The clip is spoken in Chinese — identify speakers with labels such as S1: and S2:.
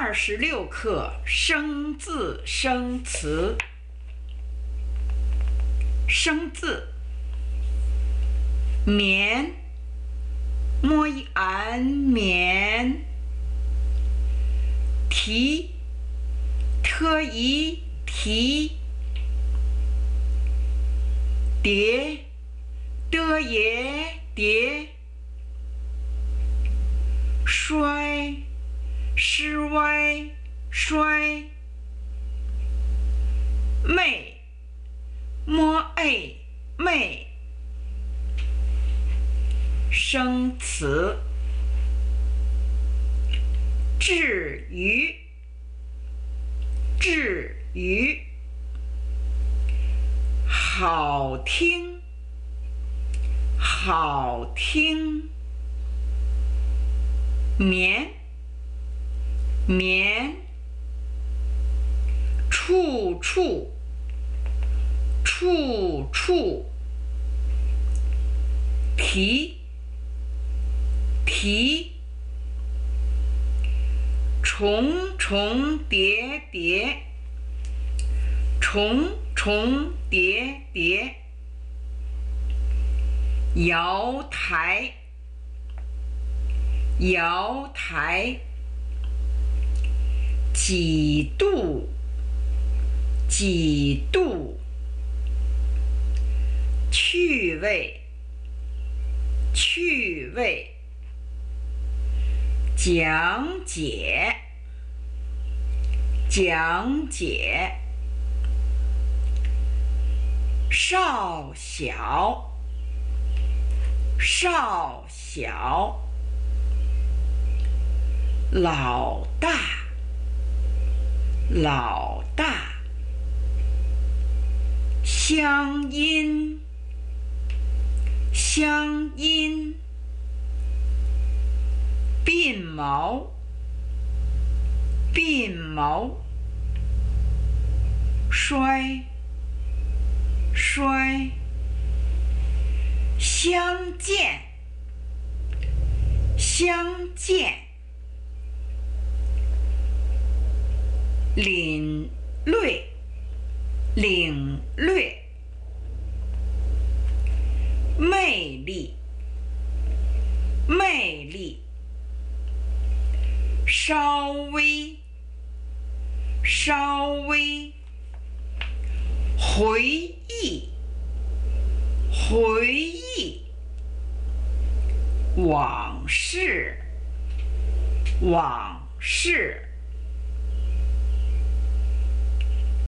S1: 26课生字生词。生字，棉，摸一按棉，提，特一提，叠，得也叠，摔，是歪摔，妹，摸哎妹。生词，至于，至于，好听，好听，棉，棉，处处，处处，提，提，重重叠叠，重重叠叠，瑶台，瑶台，几度，几度，趣味，趣味，讲解，讲解，少小，少小，老大，老大，乡音，乡音，鬓毛，鬓毛，衰，衰，相见，相见，领略，领略，魅力，魅力，稍微，稍微，回忆，回忆，往事，往事。